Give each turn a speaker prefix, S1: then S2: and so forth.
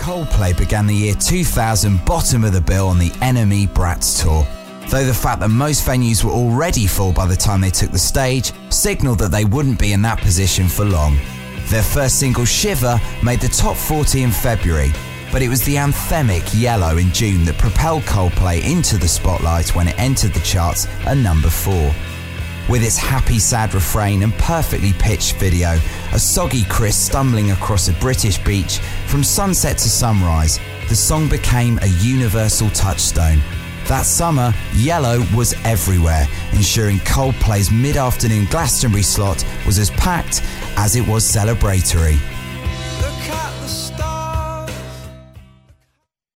S1: Coldplay began the year 2000 bottom of the bill on the NME Bratz tour, though the fact that most venues were already full by the time they took the stage signalled that they wouldn't be in that position for long. Their first single, Shiver, made the top 40 in February, but it was the anthemic Yellow in June that propelled Coldplay into the spotlight when it entered the charts at number 4. With its happy, sad refrain and perfectly pitched video, a soggy Chris stumbling across a British beach from sunset to sunrise, the song became a universal touchstone. That summer, Yellow was everywhere, ensuring Coldplay's mid-afternoon Glastonbury slot was as packed as it was celebratory.